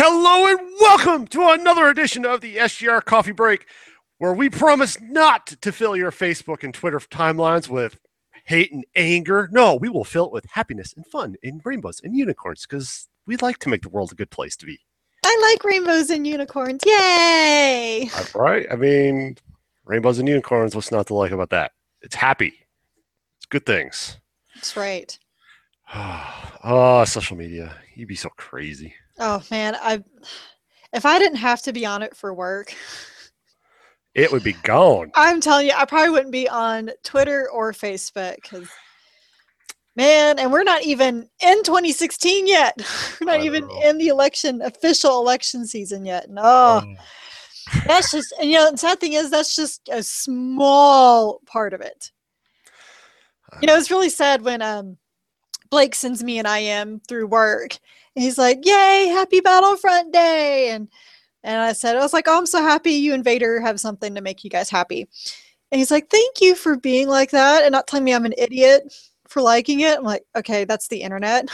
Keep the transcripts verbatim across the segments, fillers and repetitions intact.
Hello and welcome to another edition of the S G R Coffee Break, where we promise not to fill your Facebook and Twitter timelines with hate and anger. No, we will fill it with happiness and fun and rainbows and unicorns, because we'd like to make the world a good place to be. I like rainbows and unicorns. Yay! Right? I mean, rainbows and unicorns, what's not to like about that? It's happy. It's good things. That's right. Oh, social media. You'd be so crazy. Oh man, I if I didn't have to be on it for work, it would be gone. I'm telling you, I probably wouldn't be on Twitter or Facebook because, man, and we're not even in twenty sixteen yet. We're not even know. in the election, official election season yet. No, um. that's just, and you know, the sad thing is that's just a small part of it. You know, it's really sad when um, Blake sends me an I M through work. And he's like, yay, happy Battlefront Day. And and I said, I was like, oh, I'm so happy you and Vader have something to make you guys happy. And he's like, thank you for being like that and not telling me I'm an idiot for liking it. I'm like, okay, that's the internet.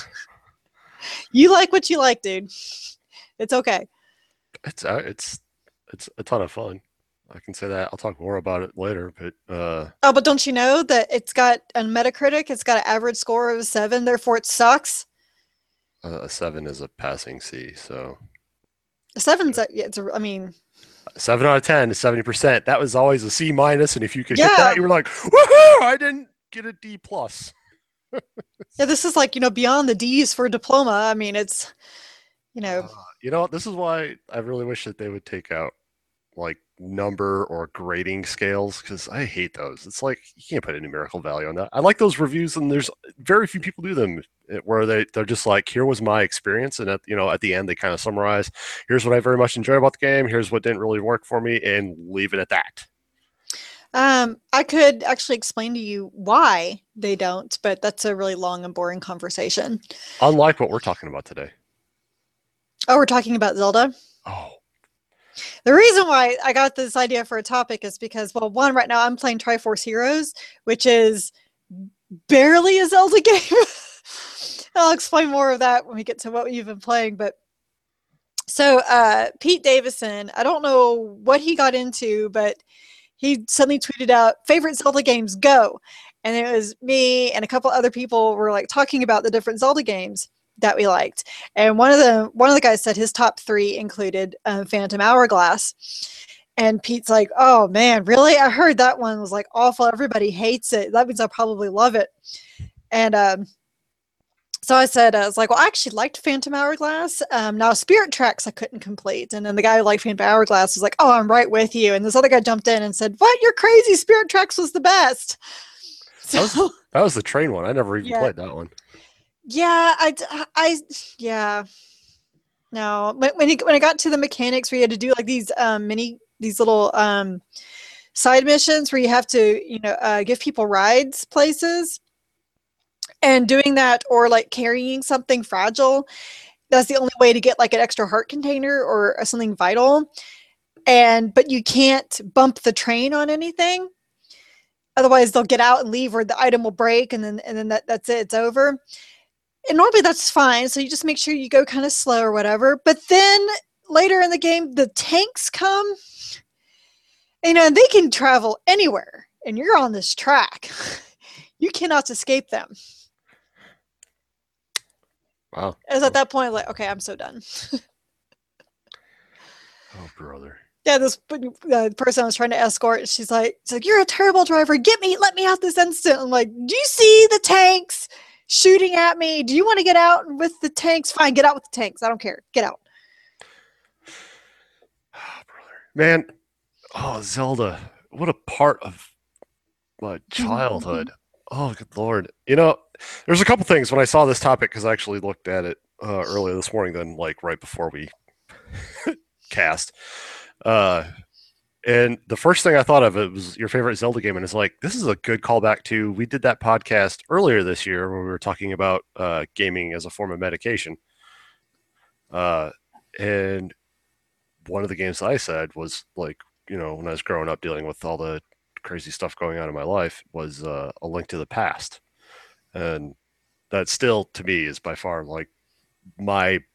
You like what you like, dude. It's okay. It's uh, it's it's a ton of fun. I can say that. I'll talk more about it later, but uh oh, but don't you know that it's got a Metacritic, it's got an average score of seven, therefore it sucks. Uh, a seven is a passing C, so a seven's a, yeah, it's a, I mean, seven out of ten is seventy percent. That was always a C minus, and if you could yeah. hit that, you were like, woohoo! I didn't get a D plus. Yeah, this is like, you know, beyond the D's for diploma. I mean, it's, you know, uh, you know, this is why I really wish that they would take out like number or grading scales, because I hate those. It's like you can't put a numerical value on that. I like those reviews, and there's very few people do them where they they're just like, here was my experience, and at you know at the end they kind of summarize, here's what I very much enjoyed about the game, here's what didn't really work for me, and leave it at that. Um, I could actually explain to you why they don't, but that's a really long and boring conversation. Unlike what we're talking about today. Oh, we're talking about Zelda? Oh. The reason why I got this idea for a topic is because, well, one, right now I'm playing Triforce Heroes, which is barely a Zelda game. I'll explain more of that when we get to what you've been playing. But so uh, Pete Davison, I don't know what he got into, but he suddenly tweeted out, favorite Zelda games, go. And it was me and a couple other people were like talking about the different Zelda games that we liked. And one of the one of the guys said his top three included uh, Phantom Hourglass. And Pete's like, oh man, really? I heard that one was like awful. Everybody hates it. That means I probably love it. And um, so I said, I was like, well, I actually liked Phantom Hourglass. Um, now Spirit Tracks I couldn't complete. And then the guy who liked Phantom Hourglass was like, oh, I'm right with you. And this other guy jumped in and said, what? You're crazy. Spirit Tracks was the best. So, that, was, that was the train one. I never even yeah. played that one. Yeah, I, I, yeah, no. When when, it, when I got to the mechanics where you had to do like these um, mini, these little um, side missions where you have to, you know, uh, give people rides places, and doing that or like carrying something fragile, that's the only way to get like an extra heart container or something vital. And but you can't bump the train on anything, otherwise they'll get out and leave, or the item will break, and then and then that, that's it. It's over. And normally that's fine. So you just make sure you go kind of slow or whatever. But then later in the game, the tanks come, you know, and they can travel anywhere. And you're on this track. You cannot escape them. Wow. As at that point, like, okay, I'm so done. Oh, brother. Yeah, this uh, person I was trying to escort, she's like, she's like, you're a terrible driver. Get me, let me out this instant. I'm like, do you see the tanks shooting at me? Do you want to get out with the tanks? Fine, get out with the tanks. I don't care. Get out. Oh, brother. Man, oh, Zelda. What a part of my childhood. Oh, good Lord. You know, there's a couple things when I saw this topic, because I actually looked at it uh, earlier this morning, then like right before we cast. Uh, and the first thing I thought of it was your favorite Zelda game, and it's like, this is a good callback to, we did that podcast earlier this year when we were talking about uh, gaming as a form of medication. Uh, and one of the games I said was like, you know, when I was growing up dealing with all the crazy stuff going on in my life, was uh, A Link to the Past. And that still, to me, is by far like my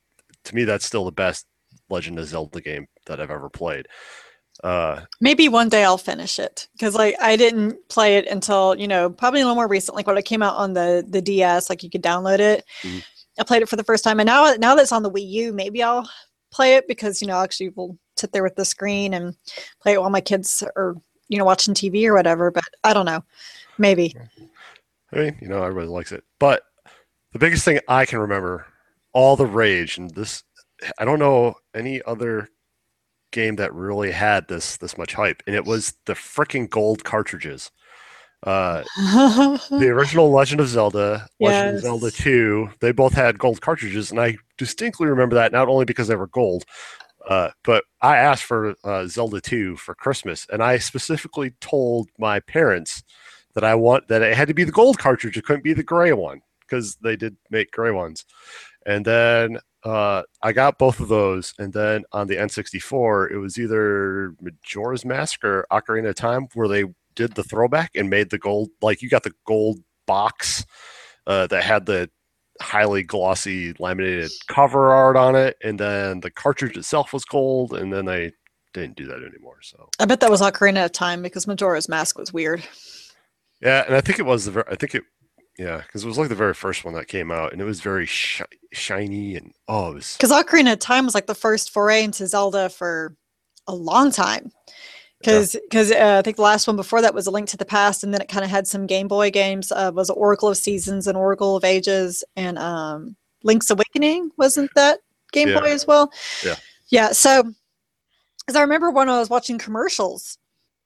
to me, that's still the best Legend of Zelda game that I've ever played. Uh, Maybe one day I'll finish it because like I didn't play it until you know probably a little more recent, like when it came out on the the D S, like you could download it. mm-hmm. I played it for the first time, and now now that it's on the Wii U, maybe I'll play it because you know actually we'll sit there with the screen and play it while my kids are you know watching T V or whatever. But I don't know, maybe. I mean, you know, everybody likes it, but the biggest thing I can remember, all the rage, and this, I don't know any other game that really had this this much hype, and it was the freaking gold cartridges. Uh, the original Legend of Zelda, Legend Yes. of Zelda two, they both had gold cartridges, and I distinctly remember that not only because they were gold, uh, but I asked for uh, Zelda two for Christmas, and I specifically told my parents that I want that it had to be the gold cartridge. It couldn't be the gray one because they did make gray ones. And then uh, I got both of those, and then on the N sixty-four, it was either Majora's Mask or Ocarina of Time where they did the throwback and made the gold, like you got the gold box uh, that had the highly glossy laminated cover art on it, and then the cartridge itself was gold, and then they didn't do that anymore. So I bet that was Ocarina of Time because Majora's Mask was weird. yeah, and I think it was the ver- I think it yeah because it was like the very first one that came out, and it was very shi- shiny and oh it was because Ocarina of Time was like the first foray into Zelda for a long time. Because because yeah. uh, I think the last one before that was A Link to the Past, and then it kind of had some Game Boy games. Uh, was Oracle of Seasons and Oracle of Ages, and um, Link's Awakening, wasn't that Game yeah. Boy as well? Yeah. Yeah. So, because I remember when I was watching commercials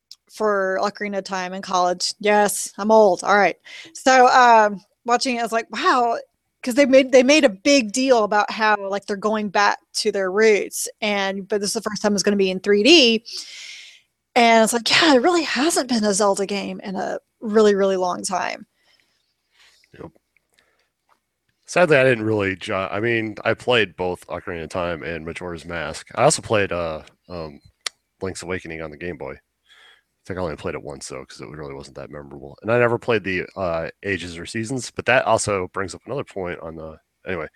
for Ocarina of Time in college. Yes, I'm old. All right. So um, watching it, I was like, wow. Because they made they made a big deal about how like they're going back to their roots, and but this is the first time it's going to be in three D. And it's like, yeah, it really hasn't been a Zelda game in a really, really long time. Yep. Sadly, I didn't really. Jo- I mean, I played both Ocarina of Time and Majora's Mask. I also played uh, um, Link's Awakening on the Game Boy. I think I only played it once though, because it really wasn't that memorable. And I never played the uh, Ages or Seasons, but that also brings up another point on the anyway.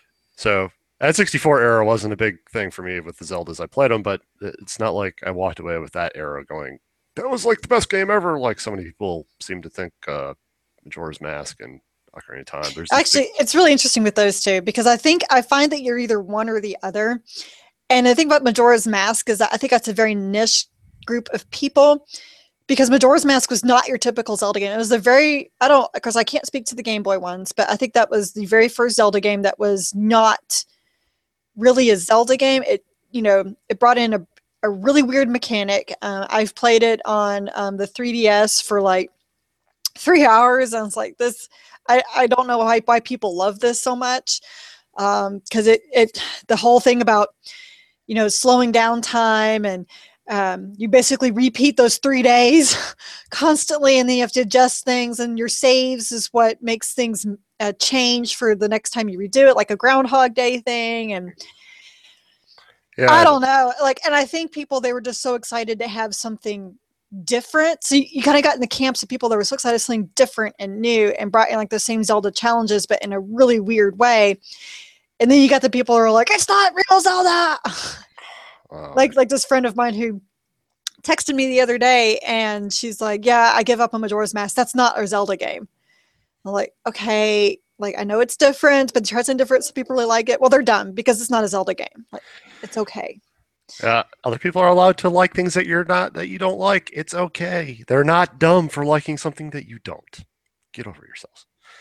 So N sixty-four era wasn't a big thing for me with the Zeldas. I played them, but it's not like I walked away with that era going, that was like the best game ever. Like so many people seem to think uh, Majora's Mask and Ocarina of Time. There's Actually, big... it's really interesting with those two because I think I find that you're either one or the other. And the thing about Majora's Mask is that I think that's a very niche group of people because Majora's Mask was not your typical Zelda game. It was a very, I don't, because I can't speak to the Game Boy ones, but I think that was the very first Zelda game that was not really a Zelda game. It, you know, it brought in a, a really weird mechanic. Uh, I've played it on um, the three D S for like three hours. And it's like this, I, I don't know why, why people love this so much. Um, cause it, it, the whole thing about, you know, slowing down time and um, you basically repeat those three days constantly. And then you have to adjust things and your saves is what makes things uh, change for the next time you redo it, like a Groundhog Day thing. And yeah, I don't know. Like, and I think people, they were just so excited to have something different. So you, you kind of got in the camps of people that were so excited something different and new and brought in like the same Zelda challenges, but in a really weird way. And then you got the people who are like, it's not real Zelda. Oh, like, like this friend of mine who texted me the other day and she's like, yeah, I give up on Majora's Mask. That's not our Zelda game. I'm like, okay, like I know it's different, but try something different so people really like it. Well, they're dumb because it's not a Zelda game. Like, it's okay. Uh, other people are allowed to like things that you're not, that you don't like. It's okay. They're not dumb for liking something that you don't. Get over yourselves.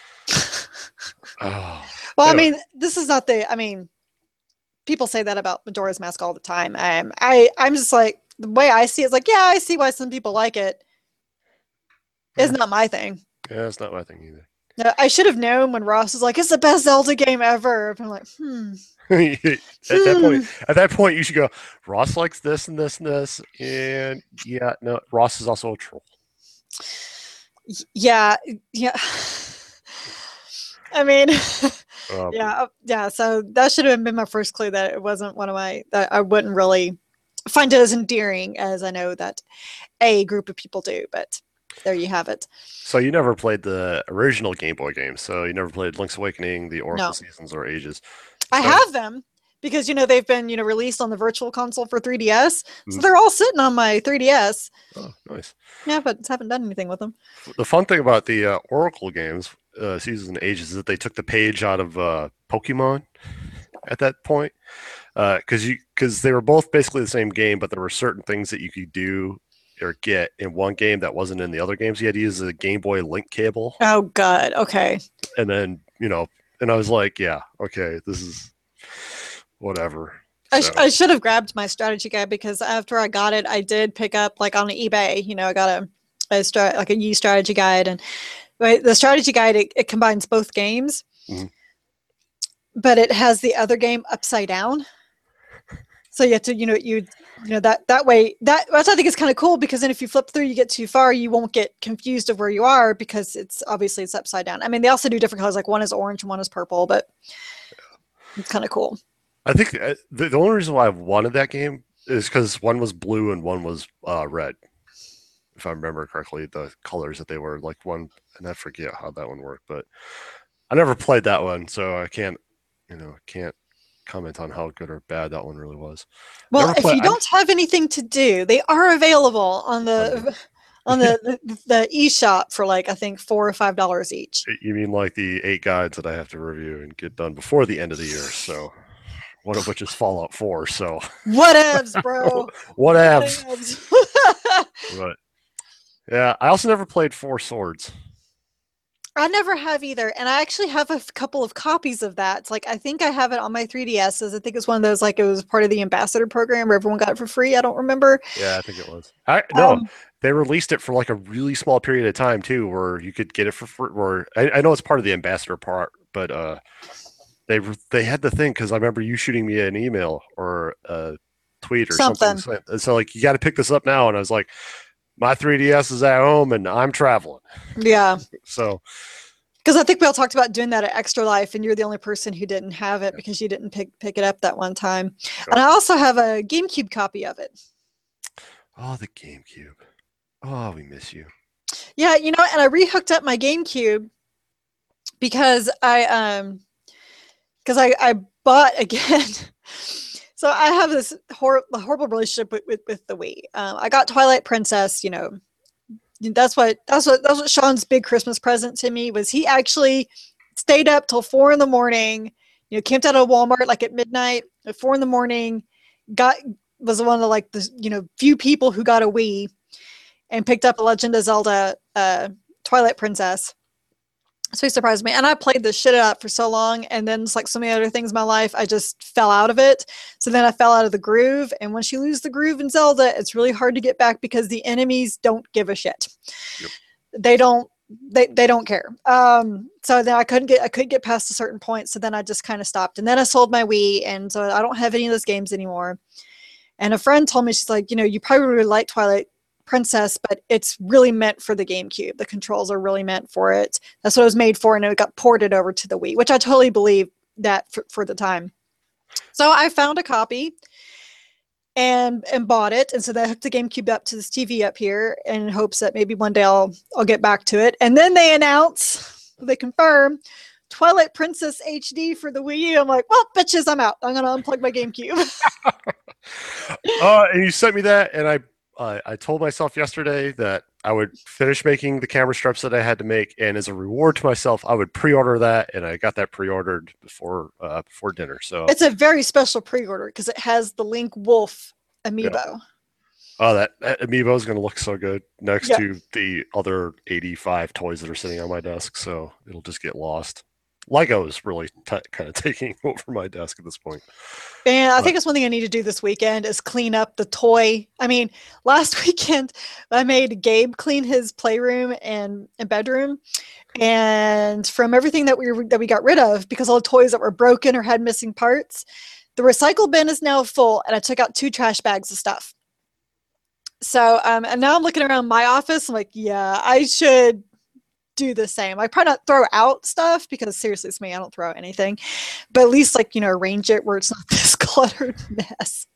Oh. Well, anyway. I mean, this is not the, I mean, people say that about Majora's Mask all the time. Um, I, I'm just like, the way I see it is like, yeah, I see why some people like it. It's yeah. not my thing. Yeah, it's not my thing either. I should have known when Ross was like, it's the best Zelda game ever. I'm like, hmm. at that point, at that point, you should go, Ross likes this and this and this. And yeah, no, Ross is also a troll. Yeah. Yeah. I mean, um, yeah. Yeah. So that should have been my first clue that it wasn't one of my, that I wouldn't really find it as endearing as I know that a group of people do, but there you have it. So you never played the original Game Boy games. So you never played Link's Awakening, the Oracle no. Seasons, or Ages. I so, have them because you know they've been you know released on the Virtual Console for three D S, so Mm. they're all sitting on my three D S. Oh, nice. Yeah, but haven't done anything with them. The fun thing about the uh, Oracle games, uh, Seasons and Ages, is that they took the page out of uh, Pokemon at that point, because uh, you because they were both basically the same game, but there were certain things that you could do or get in one game that wasn't in the other games. You had to use a Game Boy link cable. Oh God, okay. And then you know, and I was like, yeah, okay, this is whatever. I, sh- I should have grabbed my strategy guide, because after I got it, I did pick up like on eBay. You know, I got a, a stra- like a used strategy guide, and right, the strategy guide it, it combines both games, mm-hmm. but it has the other game upside down. So you have to, you know, you you know that that way that which I think is kind of cool, because then if you flip through, you get too far, you won't get confused of where you are, because it's obviously it's upside down. I mean, they also do different colors, like one is orange and one is purple, but it's kind of cool. I think the, the only reason why I wanted that game is because one was blue and one was uh, red, if I remember correctly, the colors that they were, like one, and I forget how that one worked, but I never played that one, so I can't, you know, can't comment on how good or bad that one really was. Well, if you don't have anything to do, they are available on the on the, the the eShop for like I think four or five dollars each. You mean like the eight guides that I have to review and get done before the end of the year? So one of which is Fallout four. So whatevs, bro. Whatevs. But yeah, I also never played Four Swords. I never have either, and I actually have a f- couple of copies of that. It's like I think I have it on my three D Ss. I think it's one of those, like it was part of the ambassador program where everyone got it for free. I don't remember. Yeah, I think it was. I no, um, they released it for like a really small period of time too, where you could get it for free. Or I, I know it's part of the ambassador part, but uh, they they had the thing, because I remember you shooting me an email or a tweet or something. something. So like, you got to pick this up now, and I was like, my three D S is at home and I'm traveling. Yeah. So, because I think we all talked about doing that at Extra Life, and you're the only person who didn't have it because you didn't pick pick it up that one time. Sure. And I also have a GameCube copy of it. Oh, the GameCube. Oh, we miss you. Yeah, you know, and I rehooked up my GameCube because I um because I I bought again. So I have this hor- horrible relationship with, with, with the Wii. Um, I got Twilight Princess, you know, that's what, that's what, that's what Sean's big Christmas present to me was. He actually stayed up till four in the morning, you know, camped out of Walmart like at midnight at four in the morning, got, was one of the, like the, you know, few people who got a Wii and picked up a Legend of Zelda, uh, Twilight Princess. So he surprised me, and I played the shit out for so long, and then it's like so many other things in my life, I just fell out of it. So then I fell out of the groove, and once you lose the groove in Zelda, it's really hard to get back because the enemies don't give a shit. Yep. They don't. They they don't care. Um, so then I couldn't get I couldn't get past a certain point. So then I just kind of stopped, and then I sold my Wii, and so I don't have any of those games anymore. And a friend told me, she's like, you know, you probably really like Twilight Princess, but it's really meant for the GameCube. The controls are really meant for it. That's what it was made for, and it got ported over to the Wii, which I totally believe that for, for the time. So I found a copy and and bought it, and so I hooked the GameCube up to this T V up here in hopes that maybe one day I'll I'll get back to it. And then they announce, they confirm Twilight Princess H D for the Wii U. I'm like, well, bitches, I'm out. I'm gonna unplug my GameCube. uh, and you sent me that, and I. Uh, I told myself yesterday that I would finish making the camera strips that I had to make, and as a reward to myself, I would pre-order that, and I got that pre-ordered before uh, before dinner. So it's a very special pre-order because it has the Link Wolf amiibo. Yeah. Oh, that, that amiibo is going to look so good next yeah. to the other eighty-five toys that are sitting on my desk, so it'll just get lost. Lego is really t- kind of taking over my desk at this point. And I but, think it's one thing I need to do this weekend is clean up the toy. I mean, last weekend I made Gabe clean his playroom and, and bedroom. And from everything that we were, that we got rid of, because all the toys that were broken or had missing parts, the recycle bin is now full, and I took out two trash bags of stuff. So, um, and now I'm looking around my office. I'm like, yeah, I should do the same. I probably not throw out stuff because seriously, it's me. I don't throw out anything, but at least like, you know, arrange it where it's not this cluttered mess.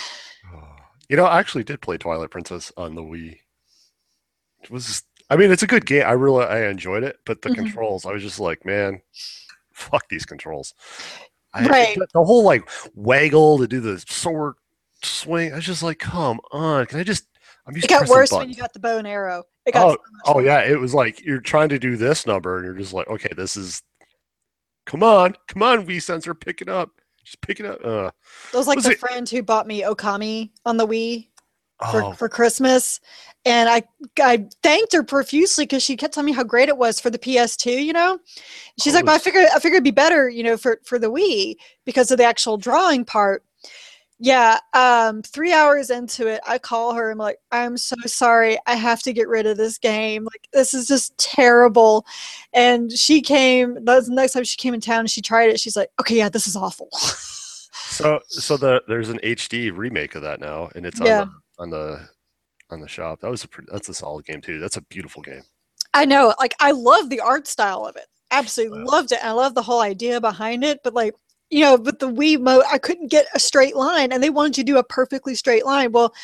You know, I actually did play Twilight Princess on the Wii. It was, I mean, it's a good game. I really, I enjoyed it, but the mm-hmm. controls, I was just like, man, fuck these controls. I Right. the, the whole like waggle to do the sword swing. I was just like, come on, can I just? I'm It used to got pressing worse when you buttons. got the bow and arrow. It got Oh, so much oh worse. yeah, it was like you're trying to do this number, and you're just like, okay, this is. Come on, come on, Wii sensor, pick it up. Just pick it up. Uh, That was like was the it? friend who bought me Okami on the Wii for Oh, for Christmas, and I I thanked her profusely because she kept telling me how great it was for the P S two. You know, she's oh, it like, but I was. figured I figured it'd be better, you know, for for the Wii because of the actual drawing part. Yeah, um, three hours into it, I call her. I'm like, I'm so sorry. I have to get rid of this game. Like, this is just terrible. And she came. That was the next time she came in town. She tried it. She's like, okay, yeah, this is awful. So, so the there's an H D remake of that now, and it's on the Yeah, on the on the shop. That was a pretty, that's a solid game too. That's a beautiful game. I know. Like, I love the art style of it. Absolutely Wow. loved it. I love the whole idea behind it. But like, you know, with the Wii mode, I couldn't get a straight line, and they wanted you to do a perfectly straight line. Well,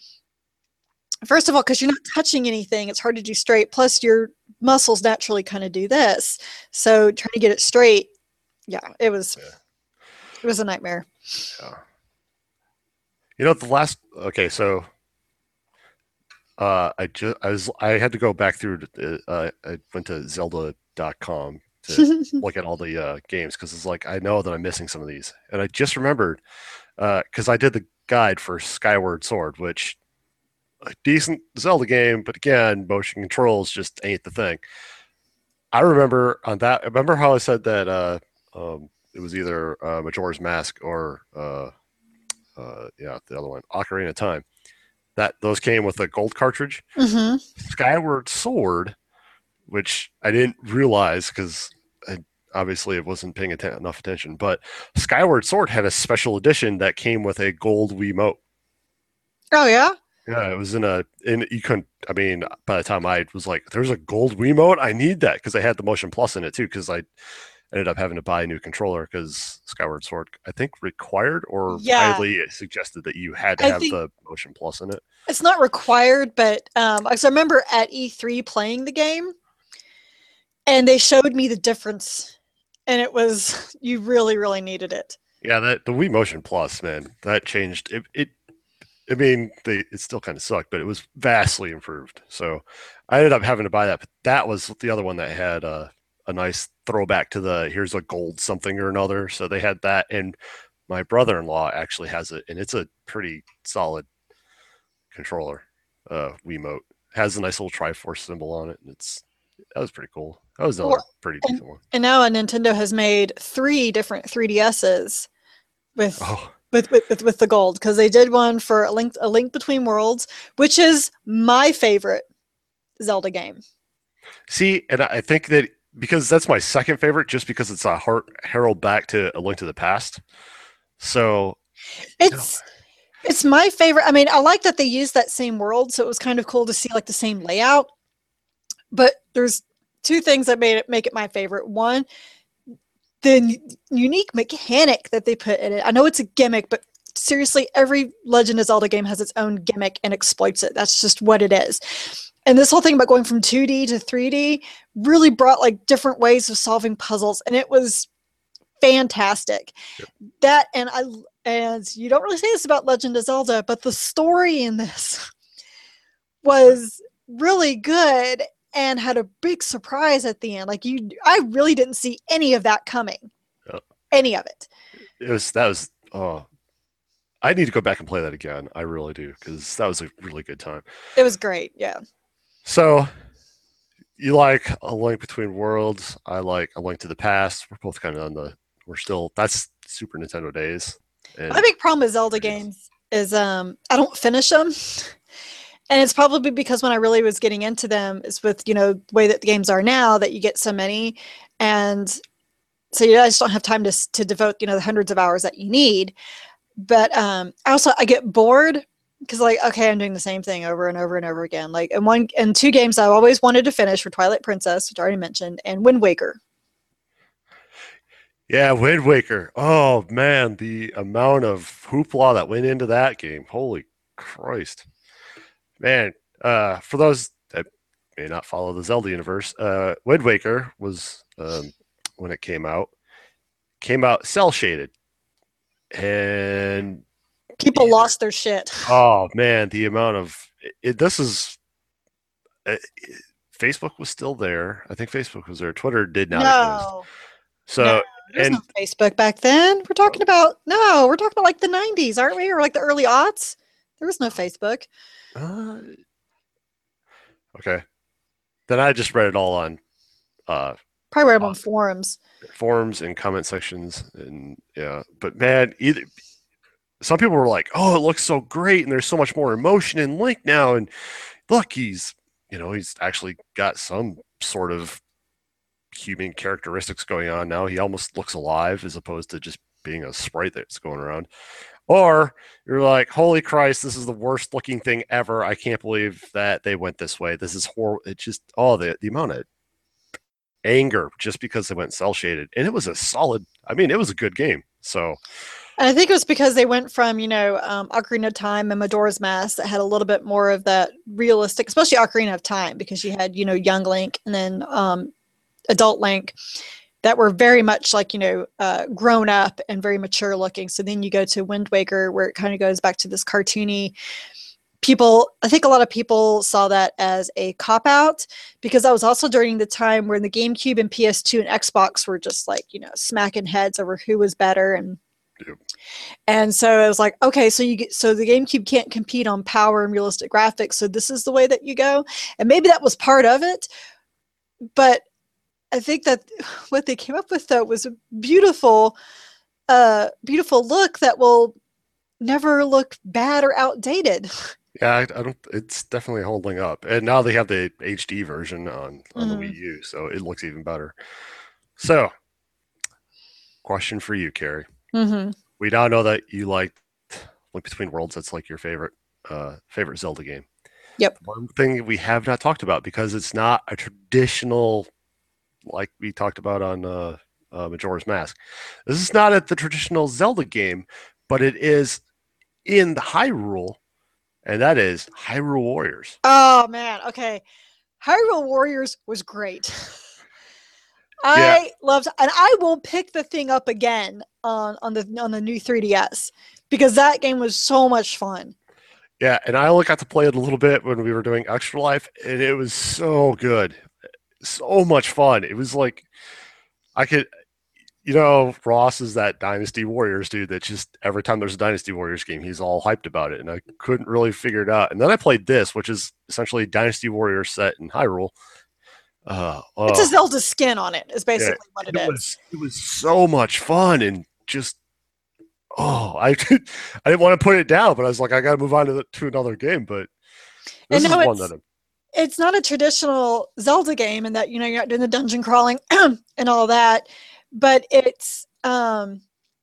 first of all, because you're not touching anything, it's hard to do straight. Plus, your muscles naturally kind of do this. So trying to get it straight, yeah, it was Yeah, it was a nightmare. yeah. You know the last. Okay, so uh, I just I was I had to go back through. To, uh, I went to Zelda dot com to look at all the uh, games because it's like I know that I'm missing some of these, and I just remembered because uh, I did the guide for Skyward Sword, which a decent Zelda game, but again, motion controls just ain't the thing. I remember on that. Remember how I said that uh, um, it was either uh, Majora's Mask or uh, uh, yeah, the other one, Ocarina of Time. That those came with a gold cartridge. Mm-hmm. Skyward Sword, which I didn't realize because obviously it wasn't paying atten- enough attention, but Skyward Sword had a special edition that came with a gold Wiimote. Oh yeah. Yeah, it was in a, and you couldn't, I mean, by the time I was like, there's a gold Wiimote, I need that because they had the Motion Plus in it too. Because I ended up having to buy a new controller because Skyward Sword, I think, required or Yeah, highly suggested that you had to I have think the Motion Plus in it. it's not required, but um, because I remember at E three playing the game, and they showed me the difference, and it was you really, really needed it. Yeah, that the Wii Motion Plus, man, that changed it. it I mean, they it still kind of sucked, but it was vastly improved. So I ended up having to buy that. But that was the other one that had a, a nice throwback to the here's a gold something or another. So they had that, and my brother-in-law actually has it, and it's a pretty solid controller. Uh, Wiimote has a nice little Triforce symbol on it, and it's that was pretty cool. That was another Well, pretty and decent one. and now Nintendo has made three different three D S's with Oh, with with, with, with the gold because they did one for a link a link between worlds, which is my favorite Zelda game. see, and I think that because that's my second favorite, just because it's a heart herald back to A Link to the Past. So, you know, It's it's my favorite. I mean, I like that they used that same world, so it was kind of cool to see like the same layout. But there's two things that made it make it my favorite. One, the unique mechanic that they put in it. I know it's a gimmick, but seriously, every Legend of Zelda game has its own gimmick and exploits it. That's just what it is. And this whole thing about going from two D to three D really brought like different ways of solving puzzles, and it was fantastic. yep. That and I and you don't really say this about Legend of Zelda, but the story in this was really good and had a big surprise at the end. Like you I really didn't see any of that coming. Yep. Any of it. It was that was oh, I need to go back and play that again. I really do because that was a really good time. It was great. Yeah. So you like A Link Between Worlds? I like A Link to the Past. We're both kind of on the. We're still that's Super Nintendo days. My And big problem with Zelda games is um I don't finish them. And it's probably because when I really was getting into them is with, you know, the way that the games are now that you get so many. And so you just don't have time to to devote, you know, the hundreds of hours that you need. But um also I get bored because like, okay, I'm doing the same thing over and over and over again. Like in one and two games I've always wanted to finish for Twilight Princess, which I already mentioned, and Wind Waker. yeah, Wind Waker. Oh man, the amount of hoopla that went into that game. Holy Christ. Man, uh, for those that may not follow the Zelda universe, uh, Wind Waker was um, when it came out. came out cell shaded, and People lost their shit. oh man, the amount of it, this is it, Facebook was still there. I think Facebook was there. Twitter did not exist. No, So no, there's and no Facebook back then. We're talking about no, we're talking about like the nineties, aren't we, or like the early aughts? There was no Facebook. uh, okay, then I just read it all on uh, Probably read them on forums. forums and comment sections, and yeah. But man, either some people were like, "Oh, it looks so great, and there's so much more emotion in Link now." And look, he's you know he's actually got some sort of human characteristics going on now. He almost looks alive as opposed to just being a sprite that's going around. Or you're like, holy Christ, this is the worst looking thing ever. I can't believe that they went this way. This is horrible. It just, oh, the, the amount of anger just because they went cell shaded. And it was a solid, I mean, it was a good game. So And I think it was because they went from, you know, um, Ocarina of Time and Majora's Mask that had a little bit more of that realistic, especially Ocarina of Time, because you had, you know, young Link and then um, adult Link that were very much like, you know, uh, grown up and very mature looking. So then you go to Wind Waker, where it kind of goes back to this cartoony. People, I think a lot of people saw that as a cop out, because that was also during the time when the GameCube and P S two and Xbox were just like, you know, smacking heads over who was better. And Yep. And so it was like, okay, so you get, so the GameCube can't compete on power and realistic graphics. So this is the way that you go. And maybe that was part of it. But I think that what they came up with though was a beautiful, uh, beautiful look that will never look bad or outdated. yeah, I, I don't, it's definitely holding up. And now they have the H D version on, on Mhm. the Wii U. So it looks even better. So question for you, Carrie. Mm-hmm. We now know that you liked Link Between Worlds. That's like your favorite uh, favorite Zelda game. Yep. One thing we have not talked about, because it's not a traditional, like we talked about on uh, uh, Majora's Mask. This is not a, the traditional Zelda game, but it is in the Hyrule, and that is Hyrule Warriors. Oh man, okay. Hyrule Warriors was great. I Yeah. loved, and I will pick the thing up again on on the on the new three D S because that game was so much fun. Yeah, and I only got to play it a little bit when we were doing Extra Life, and it was so good, so much fun. It was like I could, you know, Ross is that Dynasty Warriors dude that just every time there's a Dynasty Warriors game, he's all hyped about it, and I couldn't really figure it out. And then I played this, which is essentially Dynasty Warriors set in Hyrule. Uh, oh, It's a Zelda skin on it, is yeah, basically what it it is. was it was so much fun and just oh, I I didn't want to put it down, but I was like, I got to move on to, the, to another game. But this And is no, one it's that I'm, it's not a traditional Zelda game in that, you know, you're not doing the dungeon crawling and all that, but it's um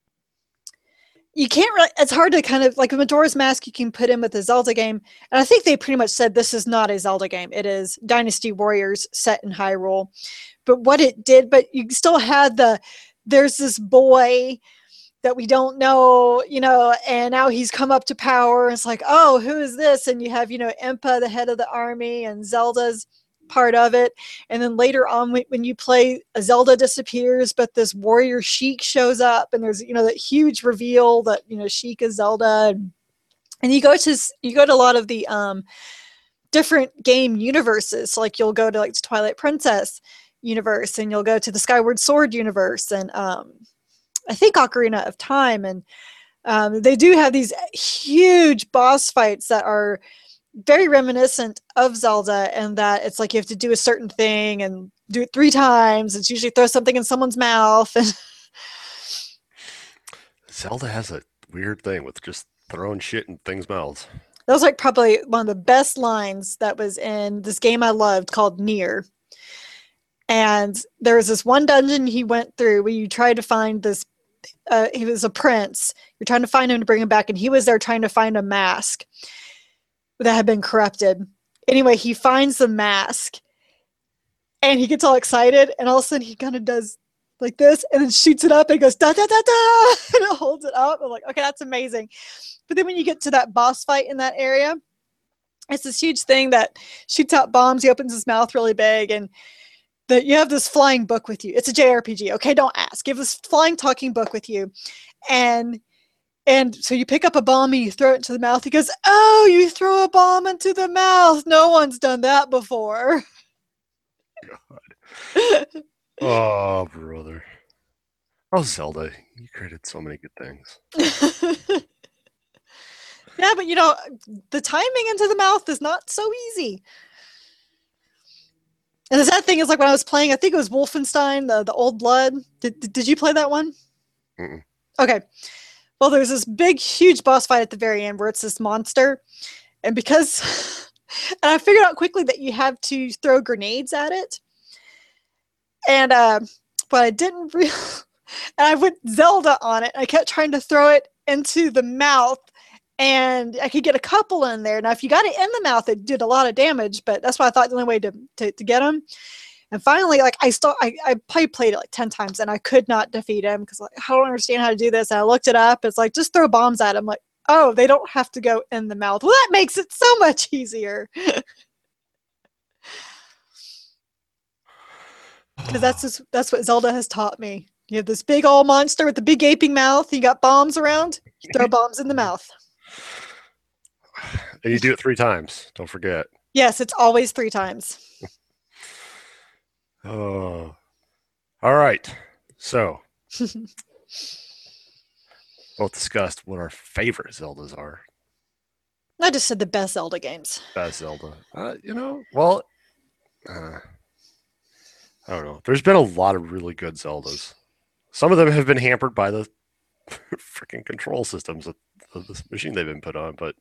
you can't really, it's hard to kind of like Majora's Mask you can put in with a Zelda game. And I think they pretty much said this is not a Zelda game. It is Dynasty Warriors set in Hyrule. But what it did, but you still had the there's this boy that we don't know, you know, and now he's come up to power. And it's like, oh, who is this? And you have, you know, Impa, the head of the army, and Zelda's part of it. And then later on, when you play, Zelda disappears, but this warrior Sheik shows up, and there's, you know, that huge reveal that, you know, Sheik is Zelda. And, and you go to you go to a lot of the um, different game universes. So like you'll go to like the Twilight Princess universe, and you'll go to the Skyward Sword universe, and um, I think Ocarina of Time, and um, they do have these huge boss fights that are very reminiscent of Zelda, and that it's like you have to do a certain thing and do it three times. It's usually throw something in someone's mouth. And Zelda has a weird thing with just throwing shit in things' mouths. that was like probably one of the best lines that was in this game I loved called Nier. And there was this one dungeon he went through where you tried to find this uh, he was a prince. You're trying to find him to bring him back, and he was there trying to find a mask that had been corrupted. Anyway, he finds the mask, and he gets all excited, and all of a sudden he kind of does like this, and then shoots it up, and goes da da da da, and it holds it up. I'm like, okay, that's amazing. But then when you get to that boss fight in that area, it's this huge thing that shoots out bombs. He opens his mouth really big, and that you have this flying book with you. It's a J R P G. Okay, don't ask. You have this flying talking book with you, and and so you pick up a bomb and you throw it into the mouth. He goes, "Oh, you throw a bomb into the mouth. No one's done that before." God. Oh, brother. Oh, Zelda, you created so many good things. Yeah, but you know, the timing into the mouth is not so easy. And the sad thing is, like when I was playing, I think it was Wolfenstein, the, the Old Blood. Did, did you play that one? Mm-mm. Okay. Well, there's this big, huge boss fight at the very end where it's this monster. And because, and I figured out quickly that you have to throw grenades at it. And, uh, but I didn't really, and I went Zelda on it. And I kept trying to throw it into the mouth. And I could get a couple in there. Now, if you got it in the mouth, it did a lot of damage, but that's why I thought the only way to, to, to get them. And finally, like I still, I, I probably played it like ten times and I could not defeat him because like, I don't understand how to do this. And I looked it up. It's like, just throw bombs at him. Like, oh, they don't have to go in the mouth. Well, that makes it so much easier. Because that's just, that's what Zelda has taught me. You have this big old monster with the big gaping mouth. You got bombs around. You throw bombs in the mouth. And you do it three times. Don't forget. Yes, it's always three times. Oh. All right. So, both discussed what our favorite Zeldas are. I just said the best Zelda games. Best Zelda. Uh, you know, well, uh, I don't know. There's been a lot of really good Zeldas. Some of them have been hampered by the freaking control systems of, of this machine they've been put on, but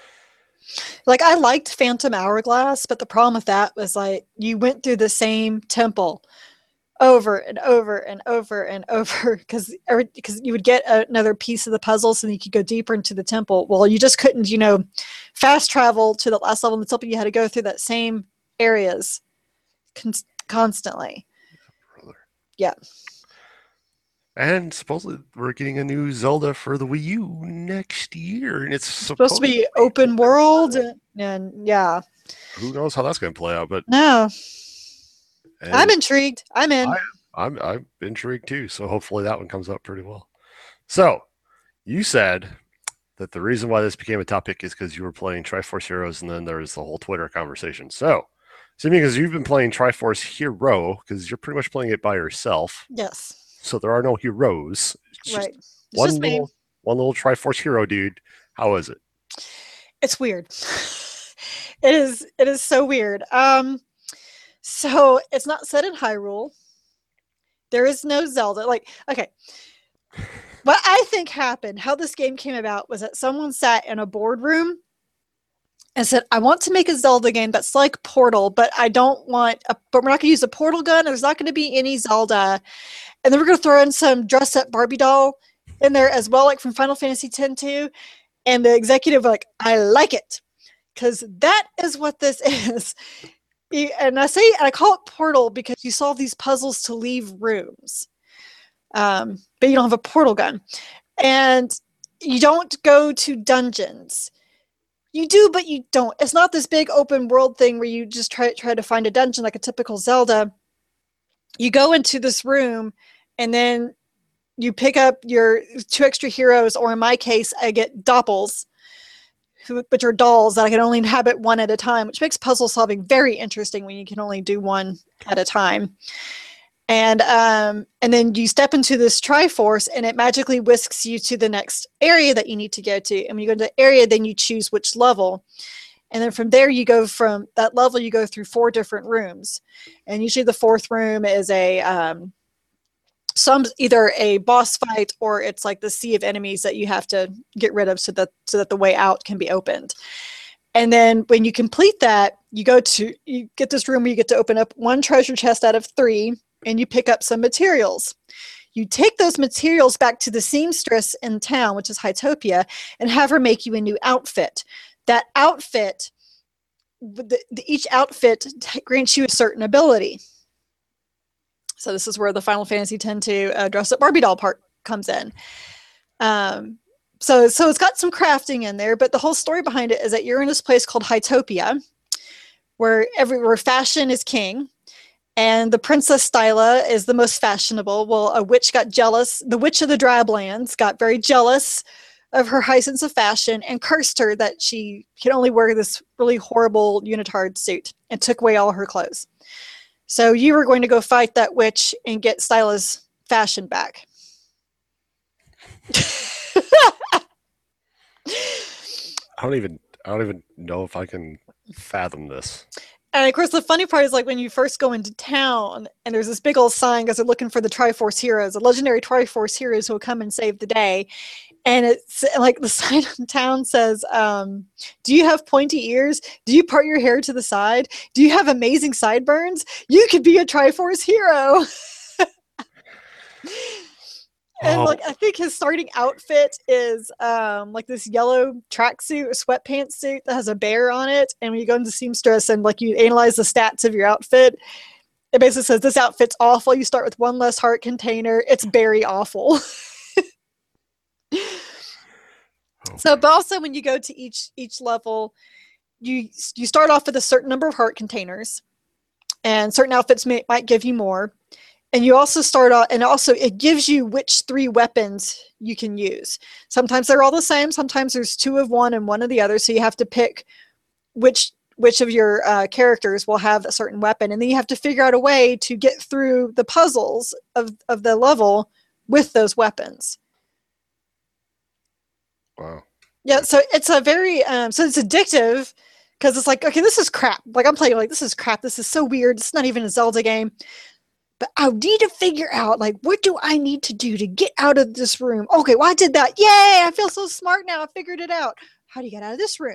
like I liked Phantom Hourglass, but the problem with that was like you went through the same temple over and over and over and over because because you would get another piece of the puzzle so that you could go deeper into the temple. Well, you just couldn't, you know, fast travel to the last level in the temple. You had to go through that same areas con- constantly. Brother. Yeah. And supposedly we're getting a new Zelda for the Wii U next year, and it's supposed, supposed to be open world, and, and yeah, who knows how that's going to play out? But no, and I'm intrigued. I'm in. I, I'm I'm intrigued too. So hopefully that one comes up pretty well. So you said that the reason why this became a topic is because you were playing Triforce Heroes, and then there was the whole Twitter conversation. So, assuming because you've been playing Triforce Hero, because you're pretty much playing it by yourself. Yes. So there are no heroes. It's right. It's one just little, me. one little Triforce hero dude. How is it? It's weird. it is. It is so weird. Um, so it's not set in Hyrule. There is no Zelda. Like, okay. What I think happened, how this game came about, was that someone sat in a boardroom and said, I want to make a Zelda game that's like Portal, but I don't want a, but we're not going to use a portal gun. There's not going to be any Zelda. And then we're going to throw in some dress up Barbie doll in there as well, like from Final Fantasy X too. And the executive was like, I like it. Because that is what this is. And I say, I call it Portal because you solve these puzzles to leave rooms. Um, but you don't have a portal gun. And you don't go to dungeons. You do, but you don't. It's not this big open world thing where you just try, try to find a dungeon like a typical Zelda. You go into this room and then you pick up your two extra heroes, or in my case, I get doppels, who, which are dolls that I can only inhabit one at a time, which makes puzzle solving very interesting when you can only do one at a time. And um, and then you step into this Triforce, and it magically whisks you to the next area that you need to go to. And when you go to the area, then you choose which level. And then from there, you go from that level, you go through four different rooms. And usually the fourth room is a um, some either a boss fight, or it's like the sea of enemies that you have to get rid of so that so that the way out can be opened. And then when you complete that, you go to you get this room where you get to open up one treasure chest out of three, and you pick up some materials. You take those materials back to the seamstress in town, which is Hytopia, and have her make you a new outfit. That outfit, the, the, each outfit grants you a certain ability. So this is where the Final Fantasy X to uh, dress up Barbie doll part comes in. Um, so, so it's got some crafting in there, but the whole story behind it is that you're in this place called Hytopia, where every where fashion is king. And the Princess Styla is the most fashionable. Well, a witch got jealous. The Witch of the Drablands got very jealous of her high sense of fashion and cursed her that she could only wear this really horrible unitard suit and took away all her clothes. So you were going to go fight that witch and get Styla's fashion back. I don't even I don't even know if I can fathom this. And of course, the funny part is like when you first go into town and there's this big old sign because they're looking for the Triforce heroes, the legendary Triforce heroes who will come and save the day. And it's like the sign in town says, um, do you have pointy ears? Do you part your hair to the side? Do you have amazing sideburns? You could be a Triforce hero. And Oh. like I think his starting outfit is um, like this yellow tracksuit or sweatpants suit that has a bear on it. And when you go into Seamstress and like you analyze the stats of your outfit, it basically says this outfit's awful. You start with one less heart container. It's very awful. Okay. So, but also when you go to each each level, you you start off with a certain number of heart containers, and certain outfits may, might give you more. And you also start off, and also it gives you which three weapons you can use. Sometimes they're all the same. Sometimes there's two of one and one of the other. So you have to pick which which of your uh, characters will have a certain weapon, and then you have to figure out a way to get through the puzzles of of the level with those weapons. Wow. Yeah, so it's a very um, so it's addictive because it's like, okay, this is crap. Like I'm playing like this is crap. This is so weird. It's not even a Zelda game. But I need to figure out, like, what do I need to do to get out of this room? Okay, well, I did that. Yay! I feel so smart now. I figured it out. How do you get out of this room?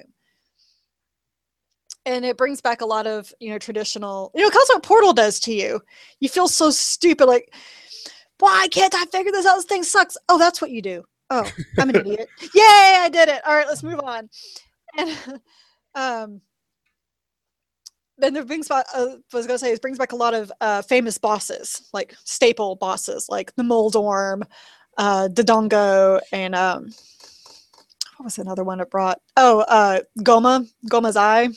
And it brings back a lot of, you know, traditional, you know, because what Portal does to you. You feel so stupid, like, why can't I figure this out? This thing sucks. Oh, that's what you do. Oh, I'm an idiot. Yay, I did it. All right, let's move on. And um, then it brings back, uh, what I was going to say, it brings back a lot of uh, famous bosses, like staple bosses, like the Moldorm, uh, Dodongo, and um, what was another one it brought? Oh, uh, Goma, Goma's Eye.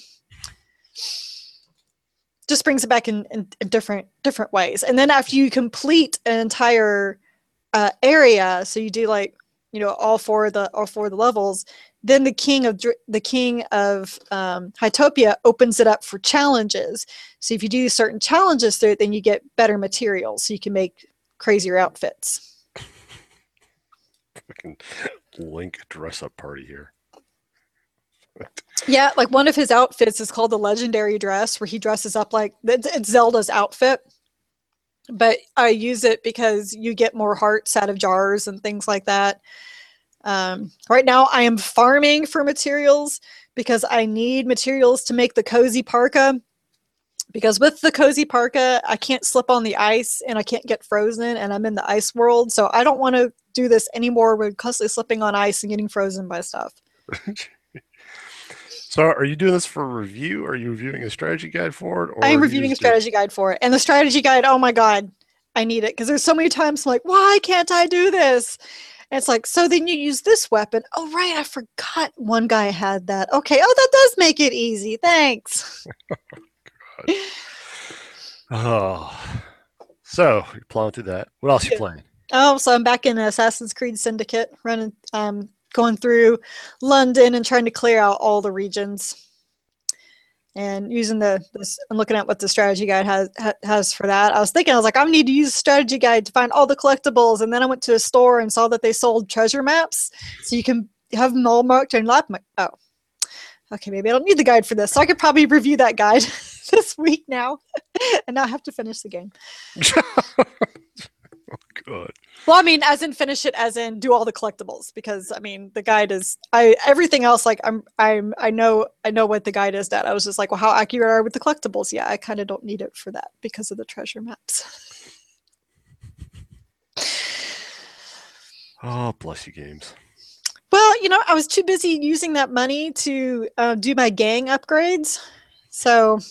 Just brings it back in, in, in different different ways. And then after you complete an entire uh, area, so you do like, you know, all four of the all four of the levels, then the king of the king of um, Hytopia opens it up for challenges. So if you do certain challenges through it, then you get better materials, so you can make crazier outfits. Fucking Link dress up party here. Yeah, like one of his outfits is called the Legendary Dress, where he dresses up like it's Zelda's outfit. But I use it because you get more hearts out of jars and things like that. Um, right now, I am farming for materials because I need materials to make the cozy parka. Because with the cozy parka, I can't slip on the ice and I can't get frozen, and I'm in the ice world. So I don't want to do this anymore with constantly slipping on ice and getting frozen by stuff. So are you doing this for review? Are you reviewing a strategy guide for it? Or I am reviewing a strategy guide for it. And the strategy guide, oh my God, I need it. Because there's so many times I'm like, why can't I do this? And it's like, so then you use this weapon. Oh, right, I forgot one guy had that. Okay, oh, that does make it easy. Thanks. God. Oh. So you're plowing through that. What else are you playing? Oh, so I'm back in Assassin's Creed Syndicate, running um going through London and trying to clear out all the regions, and using the this and looking at what the strategy guide has ha, has for that. I was thinking, I was like, I need to use the strategy guide to find all the collectibles, and then I went to a store and saw that they sold treasure maps, so you can have them all marked and lap. Oh, okay, maybe I don't need the guide for this, so I could probably review that guide this week now, and not have to finish the game. Oh, God. Well, I mean, as in finish it, as in do all the collectibles, because I mean, the guide is I everything else. Like I'm, I'm, I know, I know what the guide is. That I was just like, well, how accurate are we with the collectibles? Yeah, I kind of don't need it for that because of the treasure maps. Oh, bless you, games. Well, you know, I was too busy using that money to uh, do my gang upgrades, so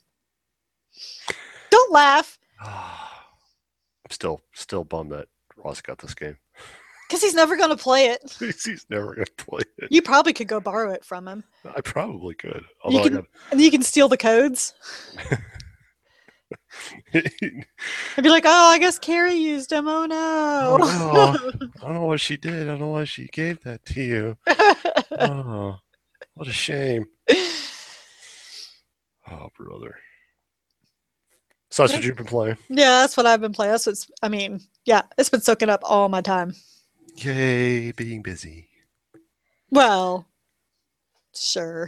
don't laugh. I'm still still bummed that Ross got this game. Because he's never going to play it. He's never going to play it. You probably could go borrow it from him. I probably could. You can, I got... And you can steal the codes. I'd be like, oh, I guess Carrie used him. Oh Oh no. no, I don't know what she did. I don't know why she gave that to you. Oh, what a shame. Oh, brother. So that's what you've been playing. Yeah, that's what I've been playing. That's what's, I mean, yeah, it's been soaking up all my time. Yay, being busy. Well, sure.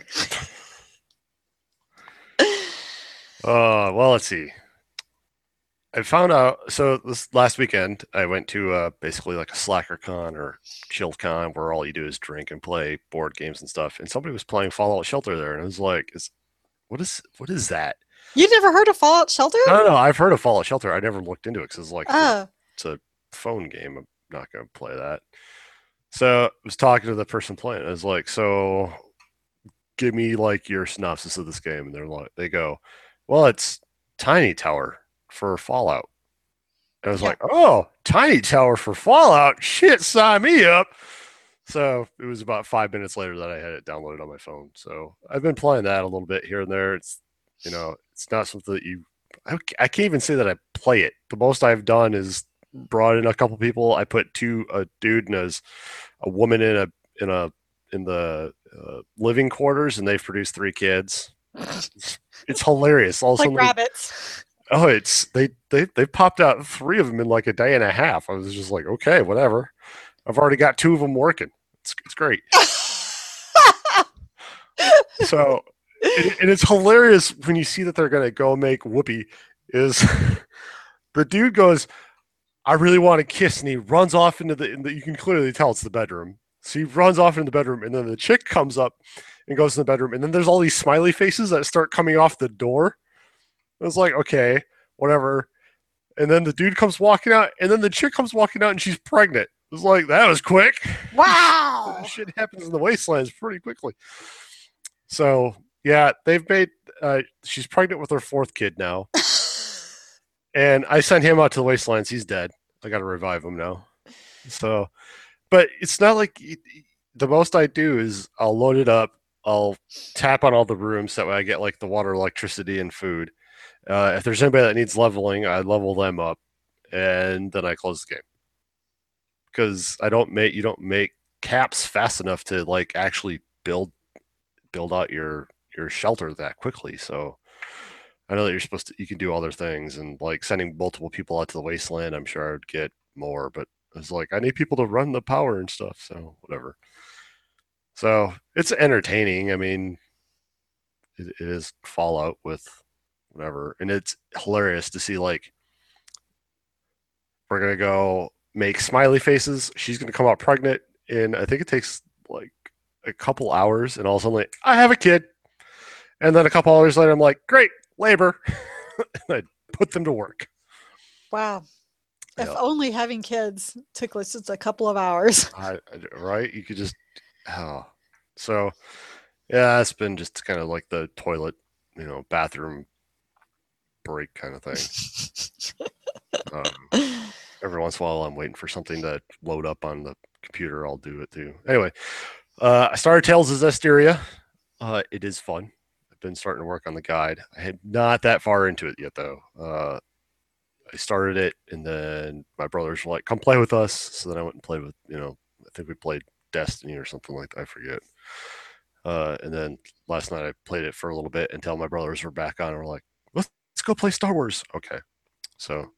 Uh, well, let's see. I found out. So this last weekend, I went to uh, basically like a slacker con or chill con where all you do is drink and play board games and stuff. And somebody was playing Fallout Shelter there, and I was like, "Is what is what is that?" You've never heard of Fallout Shelter? No, no, no. I've heard of Fallout Shelter. I never looked into it because it's like for, Oh, it's a phone game. I'm not going to play that. So I was talking to the person playing. I was like, "So, give me like your synopsis of this game." And they're like, they go, "Well, it's Tiny Tower for Fallout." And I was yeah. like, "Oh, Tiny Tower for Fallout? Shit, sign me up." So it was about five minutes later that I had it downloaded on my phone. So I've been playing that a little bit here and there. It's, you know, it's not something that you, I, I can't even say that I play it. The most I've done is brought in a couple people. I put two, a dude and a, a woman in a, in a, in the uh, living quarters, and they've produced three kids. It's, it's hilarious. All of a Like sudden, rabbits. oh, it's they they they popped out three of them in like a day and a half. I was just like, okay, whatever. I've already got two of them working. It's it's great. So, and, and it's hilarious when you see that they're gonna go make Whoopi. Is the dude goes, "I really want to kiss," and he runs off into the, the. You can clearly tell it's the bedroom. So he runs off into the bedroom, and then the chick comes up and goes in the bedroom, and then there's all these smiley faces that start coming off the door. I was like, okay, whatever. And then the dude comes walking out, and then the chick comes walking out, and she's pregnant. It was like, that was quick. Wow. Shit happens in the wastelands pretty quickly. So yeah, they've made. Uh, she's pregnant with her fourth kid now, and I sent him out to the wastelands. He's dead. I got to revive him now. So, but it's not like the most I do is I'll load it up. I'll tap on all the rooms that way I get like the water, electricity, and food. Uh, if there's anybody that needs leveling, I level them up, and then I close the game because I don't make you don't make caps fast enough to like actually build build out your your shelter that quickly. So I know that you're supposed to you can do other things and like sending multiple people out to the wasteland. I'm sure I would get more, but it's like I need people to run the power and stuff. So whatever. So it's entertaining. I mean, it, it is Fallout with whatever, and it's hilarious to see like we're gonna go make smiley faces. She's gonna come out pregnant, and I think it takes like a couple hours, and all of a sudden, like, I have a kid, and then a couple hours later, I'm like, great labor, and I put them to work. Wow. If Yeah. only having kids took like just a couple of hours. I, right? You could just, oh, so yeah, it's been just kind of like the toilet, you know, bathroom break kind of thing. um, every once in a while, I'm waiting for something to load up on the computer. I'll do it too. Anyway, uh, I started Tales of Zestiria. Uh, it is fun. I've been starting to work on the guide. I had not that far into it yet, though. Uh, I started it, and then my brothers were like, "Come play with us." So then I went and played with, you know, I think we played Destiny or something like that. I forget. Uh, and then last night I played it for a little bit until my brothers were back on and were like, "Let's, let's go play Star Wars." Okay. So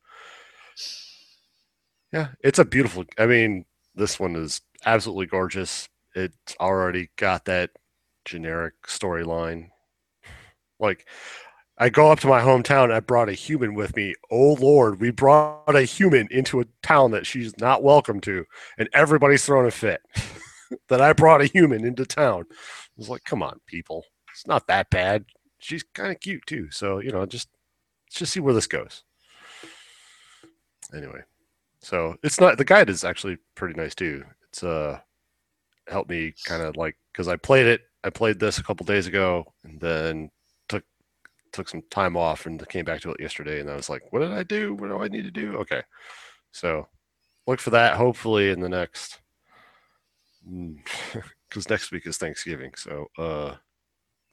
yeah, it's a beautiful. I mean, this one is absolutely gorgeous. It's already got that generic storyline. Like, I go up to my hometown. I brought a human with me. Oh Lord, we brought a human into a town that she's not welcome to, and everybody's throwing a fit that I brought a human into town. I was like, come on, people, it's not that bad. She's kind of cute too. So you know, just let's just see where this goes. Anyway. So it's not the guide is actually pretty nice too. It's uh helped me kind of like because I played it. I played this a couple days ago and then took took some time off and came back to it yesterday. And I was like, what did I do? What do I need to do? Okay, so look for that. Hopefully in the next because next week is Thanksgiving. So uh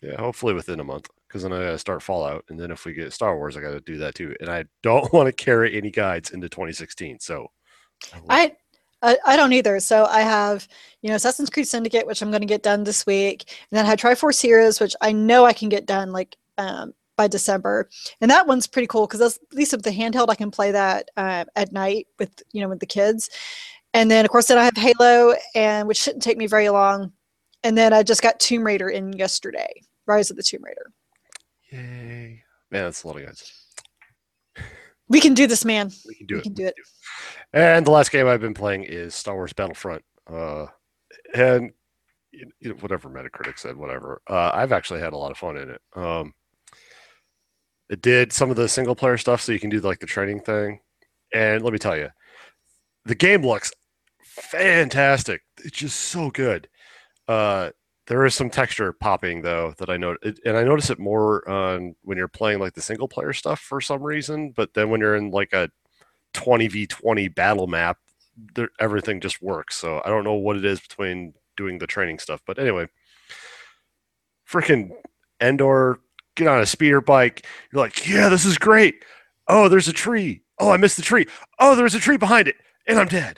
Yeah, hopefully within a month, because then I gotta start Fallout, and then if we get Star Wars, I gotta do that too. And I don't want to carry any guides into twenty sixteen, so I will. I, I I don't either. So I have, you know, Assassin's Creed Syndicate, which I'm going to get done this week, and then I had Triforce Heroes, which I know I can get done like um, by December, and that one's pretty cool because at least with the handheld, I can play that uh, at night with you know with the kids. And then of course then I have Halo, and which shouldn't take me very long. And then I just got Tomb Raider in yesterday, Rise of the Tomb Raider. Yay, man, that's a lot of guys. We can do this, man. We can do we it. can do it. And the last game I've been playing is Star Wars Battlefront. Uh, and you know, whatever Metacritic said, whatever. Uh, I've actually had a lot of fun in it. Um, it did some of the single player stuff, so you can do like the training thing. And let me tell you, the game looks fantastic. It's just so good. Uh, there is some texture popping though that I know, and I notice it more on when you're playing like the single player stuff for some reason. But then when you're in like a twenty v twenty battle map, there, everything just works. So I don't know what it is between doing the training stuff. But anyway, freaking Endor, get on a speeder bike. You're like, yeah, this is great. Oh, there's a tree. Oh, I missed the tree. Oh, there's a tree behind it, and I'm dead.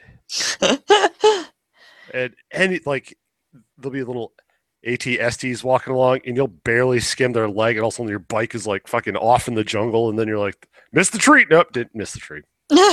and and like there'll be little A T S Ts walking along, and you'll barely skim their leg, and all of a sudden your bike is like fucking off in the jungle, and then you're like, missed the tree. Nope, didn't miss the tree.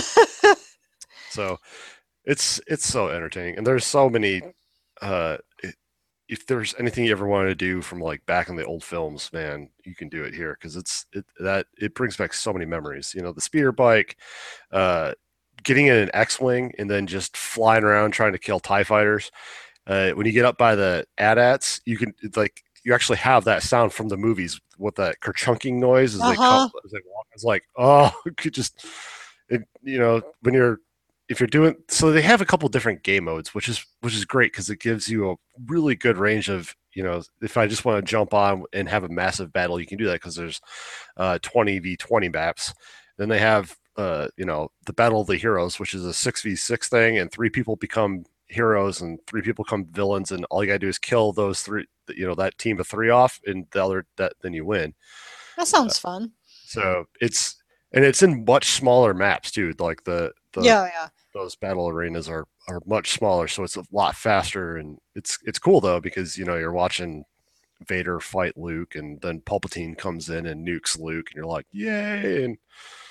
So it's it's so entertaining, and there's so many. Uh, it, if there's anything you ever wanted to do from like back in the old films, man, you can do it here because it's it that it brings back so many memories. You know, the speeder bike, uh, getting in an X-wing and then just flying around trying to kill TIE fighters. Uh, when you get up by the A T A Ts, you can it's like you actually have that sound from the movies with that kerchunking noise as they uh-huh. come as they walk. It's like, oh, you could just it, you know when you're if you're doing so they have a couple different game modes, which is which is great because it gives you a really good range of you know if I just want to jump on and have a massive battle, you can do that because there's uh, twenty v twenty maps. Then they have uh, you know the Battle of the Heroes, which is a six v six thing, and three people become heroes and three people become villains, and all you gotta do is kill those three, you know, that team of three off, and the other that then you win. That Uh, sounds fun. so it's and it's in much smaller maps too. Like the the Yeah, yeah. those battle arenas are are much smaller, so it's a lot faster, and it's it's cool though because you know you're watching Vader fight Luke, and then Palpatine comes in and nukes Luke, and you're like, yay! And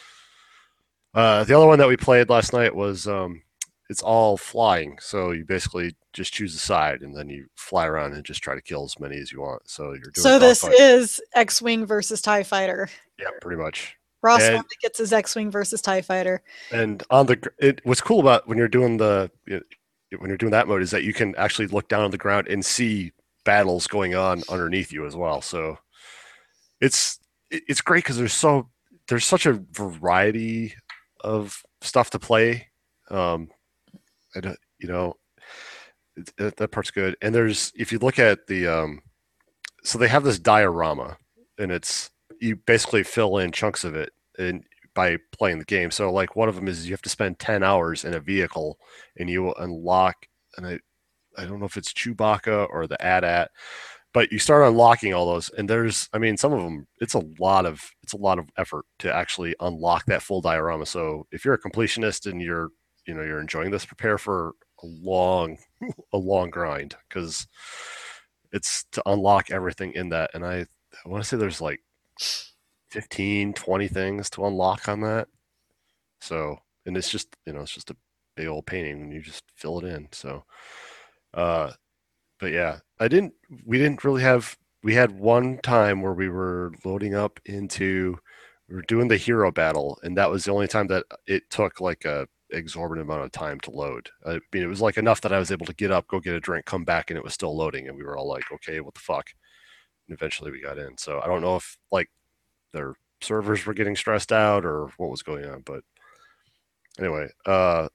uh, the other one that we played last night was um, it's all flying, so you basically just choose a side, and then you fly around and just try to kill as many as you want. So you're doing So this dogfight. is X-Wing versus TIE Fighter. Yeah, pretty much. Ross And finally gets his X-Wing versus TIE Fighter. and on the it what's cool about when you're doing the when you're doing that mode is that you can actually look down on the ground and see battles going on underneath you as well. So it's it's great because there's so there's such a variety of stuff to play. Um, and, you know it, that part's good. And there's if you look at the um, so they have this diorama, and it's you basically fill in chunks of it and by playing the game. So like one of them is you have to spend ten hours in a vehicle and you will unlock and I I don't know if it's Chewbacca or the A T A T, but you start unlocking all those and there's I mean some of them it's a lot of it's a lot of effort to actually unlock that full diorama. So if you're a completionist and you're you know you're enjoying this, prepare for a long a long grind because it's to unlock everything in that. And I, I want to say there's like fifteen, twenty things to unlock on that. So, and it's just, you know, it's just a big old painting and you just fill it in. So, uh, but yeah, I didn't, we didn't really have, we had one time where we were loading up into, we were doing the hero battle, and that was the only time that it took like a exorbitant amount of time to load. I mean, it was like enough that I was able to get up, go get a drink, come back, and it was still loading, and we were all like, okay, what the fuck? And eventually we got in. So I don't know if like their servers were getting stressed out or what was going on, but anyway, uh,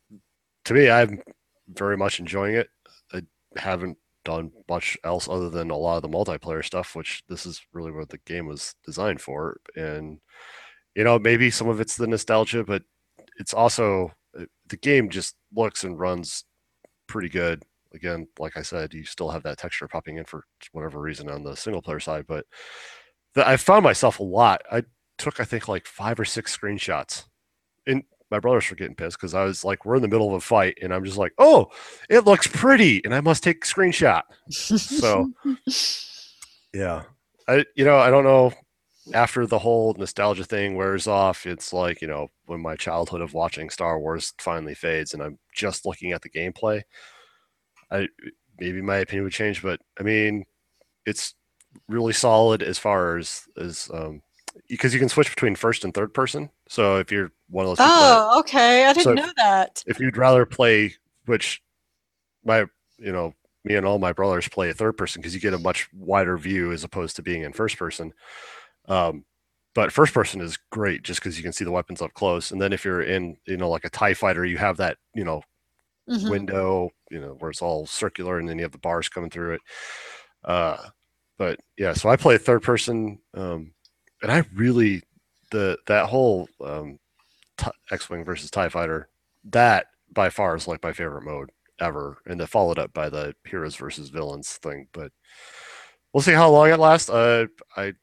to me, I'm very much enjoying it. I haven't done much else other than a lot of the multiplayer stuff, which this is really what the game was designed for. And you know, maybe some of it's the nostalgia, but it's also the game just looks and runs pretty good. again, like I said, you still have that texture popping in for whatever reason on the single player side. But the, I found myself a lot. I took, I think, like five or six screenshots. And my brothers were getting pissed because I was like, we're in the middle of a fight, and I'm just like, oh, it looks pretty, and I must take a screenshot. So, yeah, I, you know, I don't know. After the whole nostalgia thing wears off, it's like, you know, when my childhood of watching Star Wars finally fades, and I'm just looking at the gameplay. I maybe my opinion would change, but I mean, it's really solid as far as as um, because you can switch between first and third person. So if you're one of those people that, Oh, okay. I so didn't if, know that. if you'd rather play, which my you know me and all my brothers play a third person because you get a much wider view as opposed to being in first person. Um, but first person is great just because you can see the weapons up close. And then if you're in, you know, like a TIE fighter, you have that, you know, Mhm. window, you know, where it's all circular and then you have the bars coming through it. Uh, but yeah, so I play third person, um, and I really the that whole um, t- X-wing versus TIE fighter, that by far is like my favorite mode ever, and then followed up by the heroes versus villains thing. But we'll see how long it lasts. Uh, I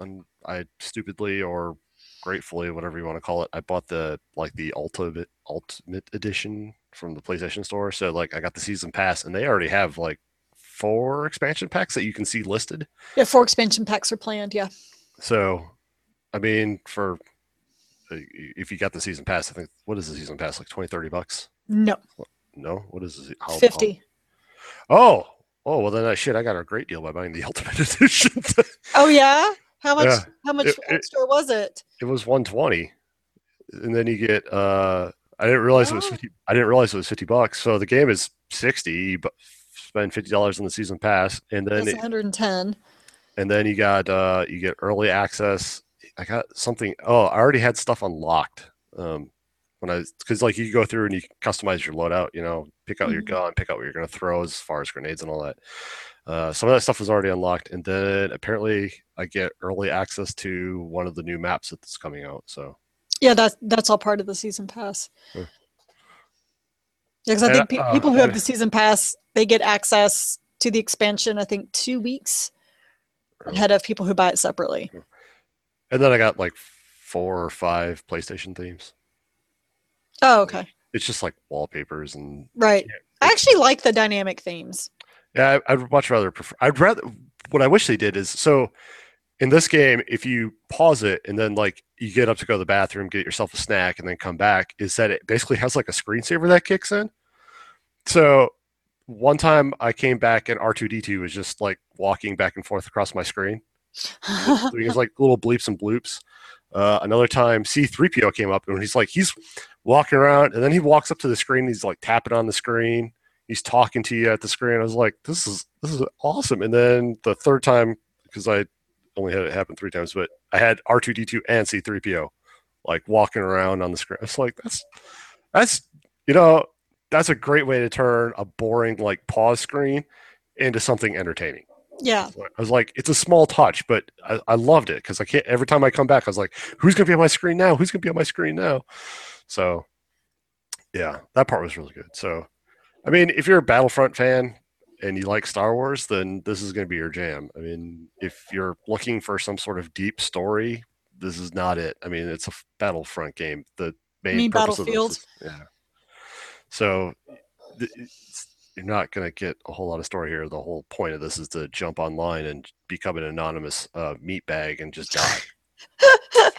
I stupidly or gratefully, whatever you want to call it, I bought the like the ultimate ultimate edition from the PlayStation Store. So like I got the season pass, and they already have like four expansion packs that you can see listed. Yeah, four expansion packs are planned. Yeah. So I mean, for if you got the season pass, I think what is the season pass like twenty, thirty bucks? No. No, what is it? How, fifty. How... Oh, oh, well then, uh, shit, I got a great deal by buying the Ultimate Edition. Oh yeah, how much? Yeah. How much It- it- extra was it? It was one twenty, and then you get. Uh, I didn't realize it was Oh. fifty. I didn't realize it was fifty bucks. So the game is sixty, but spend fifty dollars on the season pass, and then That's it, one hundred ten. and then you got uh, you get early access. I got something. Oh, I already had stuff unlocked. Um, when I because like you go through and you customize your loadout. You know, pick out your Mhm. gun, pick out what you're going to throw as far as grenades and all that. Uh, some of that stuff was already unlocked, and then apparently I get early access to one of the new maps that's coming out. So Yeah, that's that's all part of the season pass. Huh. Yeah, because I And, think pe- uh, people who have and- the season pass, they get access to the expansion. I think two weeks ahead of people who buy it separately. and then I got like four or five PlayStation themes. Oh, okay, It's just like wallpapers and right. I actually like the dynamic themes. yeah, I, I'd much rather prefer. I'd rather. What I wish they did is so in this game, if you pause it and then like you get up to go to the bathroom, get yourself a snack, and then come back, is that it basically has like a screensaver that kicks in. So one time I came back and R two D two was just like walking back and forth across my screen, doing his like little bleeps and bloops. Uh, another time C three P O came up and he's like he's walking around and then he walks up to the screen. He's like tapping on the screen. He's talking to you at the screen. I was like, this is this is awesome. And then the third time, because I only had it happen three times, but I had R two D two and C three P O like walking around on the screen. I was like, that's that's you know, that's a great way to turn a boring like pause screen into something entertaining. Yeah. I was like, it's a small touch, but I, I loved it because I can't. Every time I come back, I was like, who's gonna be on my screen now? Who's gonna be on my screen now? So, yeah, that part was really good. So, I mean, if you're a Battlefront fan and you like Star Wars, then this is gonna be your jam. I mean, if you're looking for some sort of deep story, this is not it. I mean, it's a Battlefront game. The main mean purpose of Battlefield? this, is, yeah. So. It's, you're not going to get a whole lot of story here. The whole point of this is to jump online and become an anonymous uh, meat bag and just die.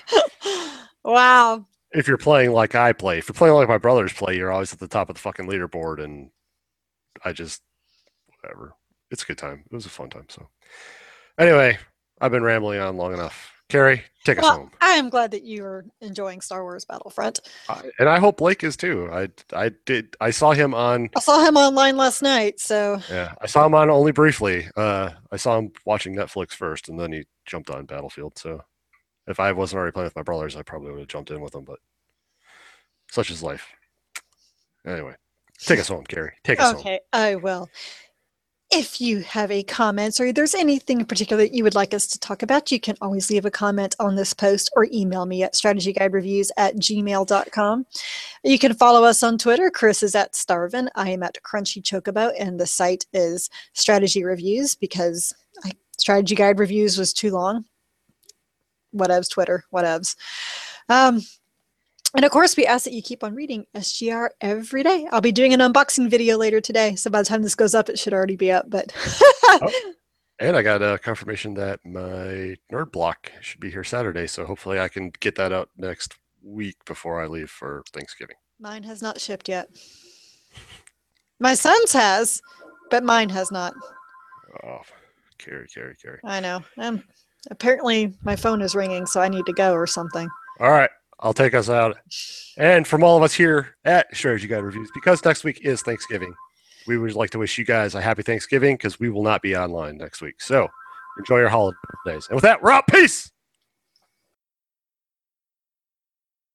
Wow. If you're playing like I play, if you're playing like my brothers play, you're always at the top of the fucking leaderboard. And I just, whatever. It's a good time. It was a fun time. So, anyway, I've been rambling on long enough. Carrie, take us Well, home. I am glad that you are enjoying Star Wars Battlefront. I, and I hope Blake is too. I, I did. I saw him on. I saw him online last night, so Yeah, I saw him on only briefly. Uh, I saw him watching Netflix first, and then he jumped on Battlefield. So, if I wasn't already playing with my brothers, I probably would have jumped in with him. But such is life. Anyway, take us home, Carrie. Take us home. okay, I will. if you have a comment or there's anything in particular that you would like us to talk about, you can always leave a comment on this post or email me at strategyguidereviews at gmail dot com. You can follow us on Twitter. Chris is at Starvin. I am at Crunchy Chocobo, and the site is Strategy Reviews because I, Strategy Guide Reviews was too long. Whatevs, Twitter, whatevs. Um, and of course, we ask that you keep on reading S G R every day. I'll be doing an unboxing video later today, so by the time this goes up, it should already be up. But oh, and I got a confirmation that my nerd block should be here Saturday, so hopefully I can get that out next week before I leave for Thanksgiving. Mine has not shipped yet. My son's has, but mine has not. Oh, Carrie, Carrie, Carrie. I know. Um, apparently, my phone is ringing, so I need to go or something. All right. I'll take us out. And from all of us here at Strategy Guide Reviews, because next week is Thanksgiving, we would like to wish you guys a happy Thanksgiving because we will not be online next week. So enjoy your holidays. And with that, we're out. Peace.